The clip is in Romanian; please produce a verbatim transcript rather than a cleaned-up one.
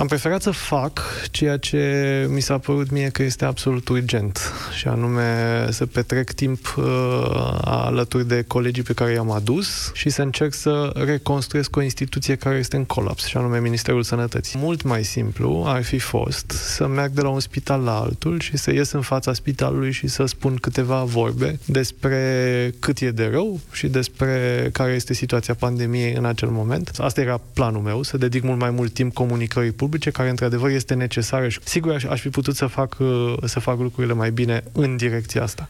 Am preferat să fac ceea ce mi s-a părut mie că este absolut urgent, și anume să petrec timp uh, alături de colegii pe care i-am adus și să încerc să reconstruiesc o instituție care este în colaps, și anume Ministerul Sănătății. Mult mai simplu ar fi fost să merg de la un spital la altul și să ies în fața spitalului și să spun câteva vorbe despre cât e de rău și despre care este situația pandemiei în acel moment. Asta era planul meu, să dedic mult mai mult timp comunicării publice, care într-adevăr este necesară și sigur aș, aș fi putut să fac, să fac lucrurile mai bine în direcția asta.